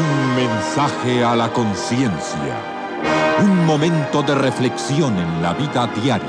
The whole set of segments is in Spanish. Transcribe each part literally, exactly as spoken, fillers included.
Un mensaje a la conciencia. Un momento de reflexión en la vida diaria.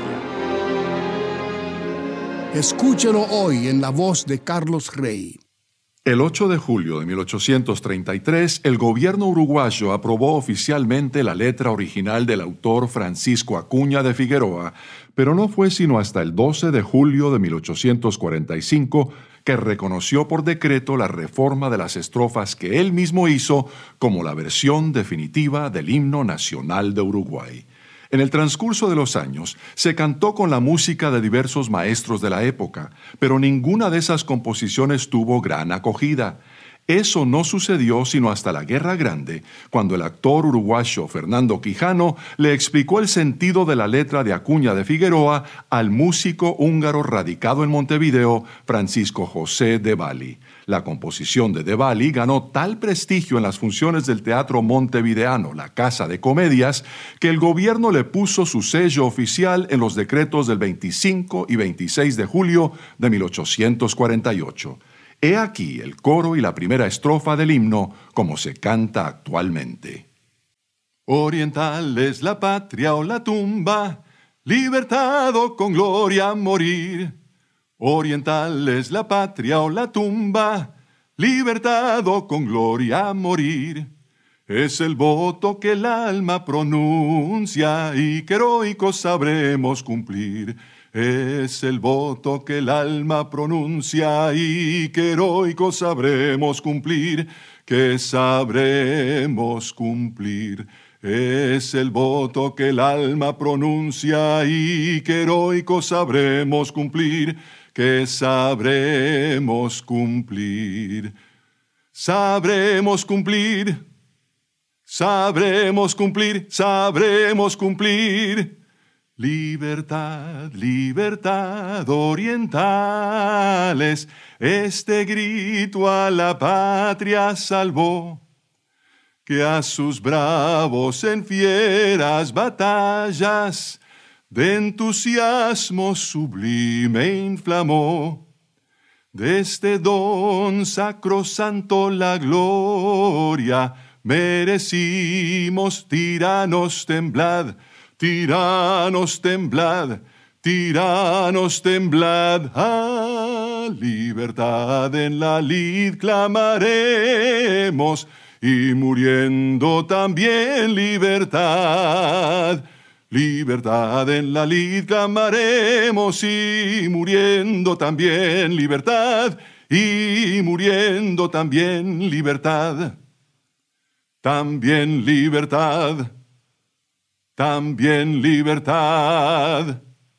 Escúchelo hoy en la voz de Carlos Rey. El ocho de julio de mil ochocientos treinta y tres, el gobierno uruguayo aprobó oficialmente la letra original del autor Francisco Acuña de Figueroa, pero no fue sino hasta el doce de julio de mil ochocientos cuarenta y cinco que reconoció por decreto la reforma de las estrofas que él mismo hizo como la versión definitiva del himno nacional de Uruguay. En el transcurso de los años, se cantó con la música de diversos maestros de la época, pero ninguna de esas composiciones tuvo gran acogida. Eso no sucedió sino hasta la Guerra Grande, cuando el actor uruguayo Fernando Quijano le explicó el sentido de la letra de Acuña de Figueroa al músico húngaro radicado en Montevideo, Francisco José de Bali. La composición de de Bali ganó tal prestigio en las funciones del teatro montevideano, la Casa de Comedias, que el gobierno le puso su sello oficial en los decretos del veinticinco y veintiséis de julio de mil ochocientos cuarenta y ocho. He aquí el coro y la primera estrofa del himno como se canta actualmente. Oriental es la patria o la tumba, libertad o con gloria morir. Oriental es la patria o la tumba, libertad o con gloria morir. Es el voto que el alma pronuncia y que heroicos sabremos cumplir. Es el voto que el alma pronuncia y que heroicos sabremos cumplir, que sabremos cumplir. Es el voto que el alma pronuncia y que heroicos sabremos cumplir, que sabremos cumplir. Sabremos cumplir, sabremos cumplir, sabremos cumplir. Libertad, libertad, orientales, este grito a la patria salvó, que a sus bravos en fieras batallas de entusiasmo sublime inflamó. De este don sacrosanto la gloria, merecimos, tiranos temblad, tiranos temblad, tiranos temblad, a libertad en la lid clamaremos, y muriendo también libertad. Libertad en la lid clamaremos, y muriendo también libertad, y muriendo también libertad. También libertad. También libertad.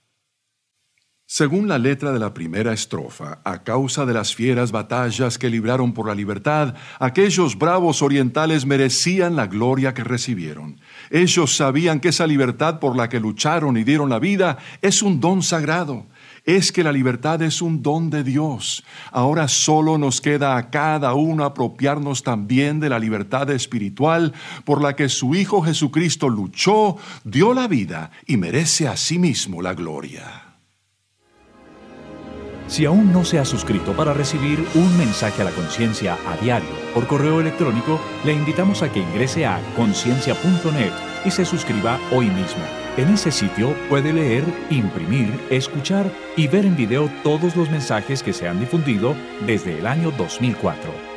Según la letra de la primera estrofa, a causa de las fieras batallas que libraron por la libertad, aquellos bravos orientales merecían la gloria que recibieron. Ellos sabían que esa libertad por la que lucharon y dieron la vida es un don sagrado. Es que la libertad es un don de Dios. Ahora solo nos queda a cada uno apropiarnos también de la libertad espiritual por la que su Hijo Jesucristo luchó, dio la vida y merece a sí mismo la gloria. Si aún no se ha suscrito para recibir un mensaje a la conciencia a diario por correo electrónico, le invitamos a que ingrese a conciencia punto net y se suscriba hoy mismo. En ese sitio puede leer, imprimir, escuchar y ver en video todos los mensajes que se han difundido desde el año dos mil cuatro.